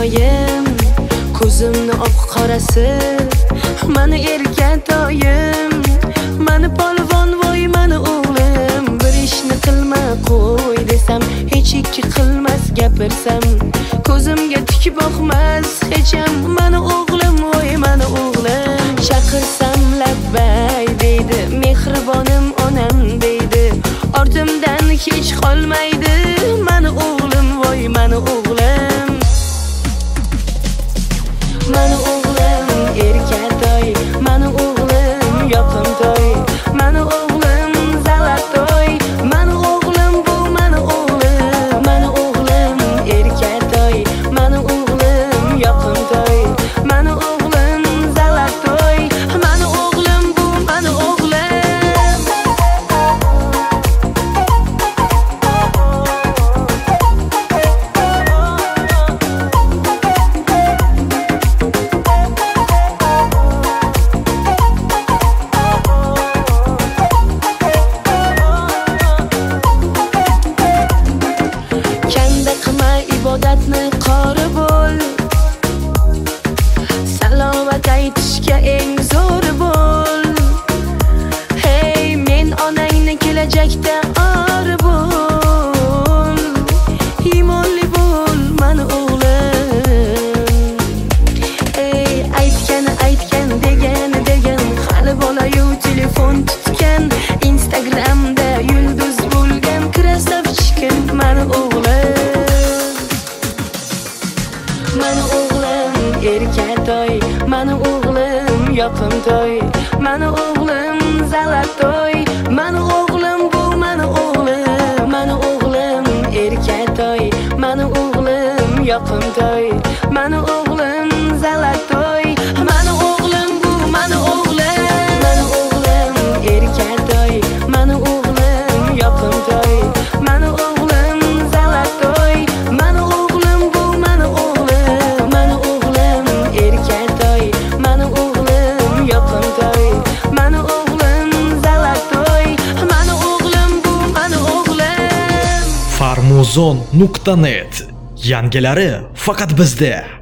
moyim, ko'zimni oq qorasi, mani erkatoyim, mani polvon voy mani o'g'lim. Bir ishni qilma qo'y desam, hech ikki qilmas gapirsam, ko'zimga tik boqmas hech ham mani o'g'lim voy mani o'g'lim. Chaqirsam labbay deydi, mehribonim onam deydi, ortimdan hech qolmaydi mani o'g'lim voy mani o'g'lim. Mani o'g'lim erkatoy, mani o'g'lim yoqimtoy, mani o'g'lim zalatoy, mani o'g'lim bu mani o'g'lim. Mani o'g'lim erkatoy, mani o'g'lim yoqimtoy, mani o'g'lim zalatoy, mani o'g'lim bu mani o'g'lim. Kanda qilma ibodatni qori bo'l, salovat aytishga eng zo'r bo'l. Hey men onangni kelajakda or bo'l, iymonli bo'l mani o'g'lim. Hey aytgan degan, hali bolayu telefon tutgan, Instagramda yulduz bo'lgan krasavchikin mani o'g'lim. Mani o'g'lim erkatoy, mani o'g'lim yoqimtoy, mani o'g'lim zalatoy, mani o'g'lim bu mani o'g'lim. Mani o'g'lim erkatoy, mani o'g'lim yoqimtoy, mani o'g'lim zalatoy, mani o'g'lim bu mani o'g'lim. Mani o'g'lim erkatoy, mani o'g'lim yoqimtoy, mani o'g'lim zalatoy, mani o'g'lim bu mani o'g'lim. Mani o'g'lim erkatoy, mani o'g'lim yoqimtoy, mani o'g'lim zalatoy, mani o'g'lim bu mani o'g'lim. Farmuzon.net yangilari faqat bizda.